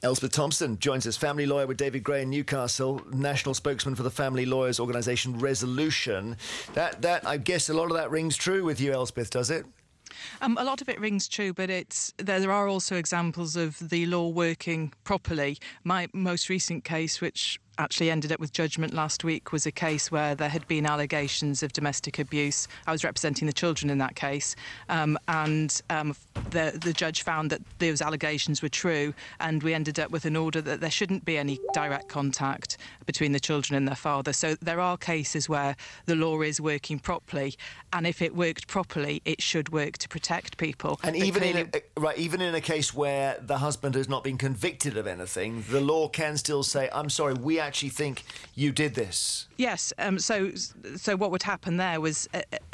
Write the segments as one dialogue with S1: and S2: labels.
S1: Elspeth Thompson joins us, family lawyer with David Gray in Newcastle, national spokesman for the family lawyers organisation Resolution. That I guess a lot of that rings true with you, Elspeth, does it?
S2: A lot of it rings true, but there are also examples of the law working properly. My most recent case, which actually ended up with judgment last week, was a case where there had been allegations of domestic abuse. I was representing the children in that case, and the judge found that those allegations were true, and we ended up with an order that there shouldn't be any direct contact between the children and their father. So there are cases where the law is working properly, and if it worked properly, it should work to protect people.
S1: And even in a case where the husband has not been convicted of anything, the law can still say, I'm sorry, we actually think you did this.
S2: Yes. So what would happen there was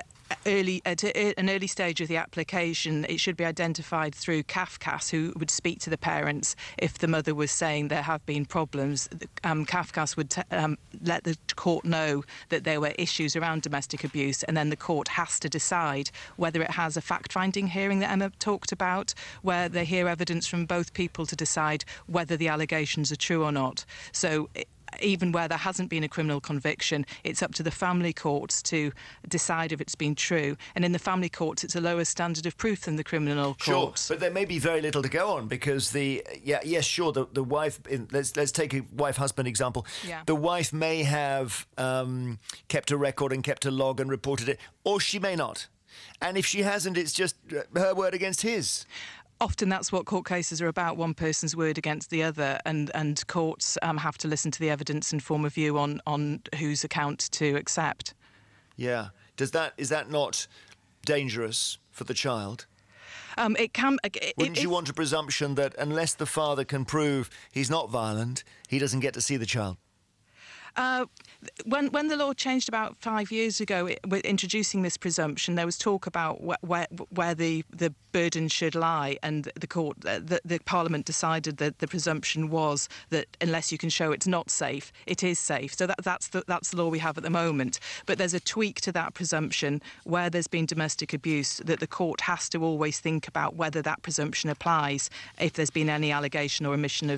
S2: at an early stage of the application, it should be identified through CAFCAS, who would speak to the parents if the mother was saying there have been problems. CAFCAS would let the court know that there were issues around domestic abuse, and then the court has to decide whether it has a fact-finding hearing that Emma talked about, where they hear evidence from both people to decide whether the allegations are true or not. So even where there hasn't been a criminal conviction, it's up to the family courts to decide if it's been true. And in the family courts, it's a lower standard of proof than the criminal courts.
S1: Sure, but there may be very little to go on because the wife, let's take a wife-husband example.
S2: Yeah.
S1: The wife may have kept a record and kept a log and reported it, or she may not. And if she hasn't, it's just her word against his.
S2: Often that's what court cases are about, one person's word against the other, and courts have to listen to the evidence and form a view on whose account to accept.
S1: Yeah. Is that not dangerous for the child?
S2: It can.
S1: Wouldn't you want a presumption that unless the father can prove he's not violent, he doesn't get to see the child?
S2: When the law changed about 5 years ago, with introducing this presumption, there was talk about where the burden should lie, and the Parliament decided that the presumption was that unless you can show it's not safe, it is safe. So that's the law we have at the moment. But there's a tweak to that presumption where there's been domestic abuse, that the court has to always think about whether that presumption applies if there's been any allegation or admission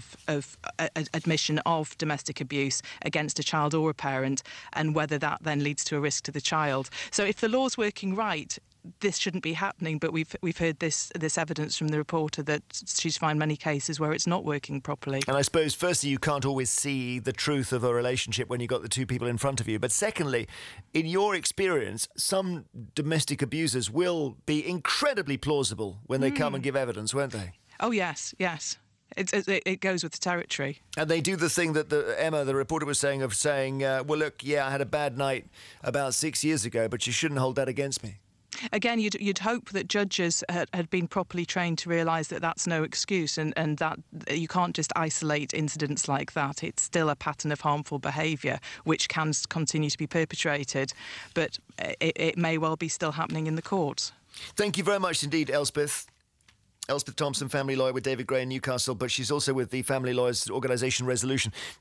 S2: of domestic abuse against a child or a parent, and whether that then leads to a risk to the child. So if the law's working right, this shouldn't be happening, but we've heard this evidence from the reporter that she's found many cases where it's not working properly.
S1: And I suppose, firstly, you can't always see the truth of a relationship when you've got the two people in front of you. But secondly, in your experience, some domestic abusers will be incredibly plausible when they come and give evidence, won't they?
S2: Oh, yes. It goes with the territory.
S1: And they do the thing that Emma, the reporter, was saying, well, look, yeah, I had a bad night about 6 years ago, but you shouldn't hold that against me.
S2: Again, you'd hope that judges had been properly trained to realise that that's no excuse, and that you can't just isolate incidents like that. It's still a pattern of harmful behaviour which can continue to be perpetrated, but it may well be still happening in the courts.
S1: Thank you very much indeed, Elspeth. Elspeth Thompson, family lawyer with David Gray in Newcastle, but she's also with the family lawyers organisation Resolution.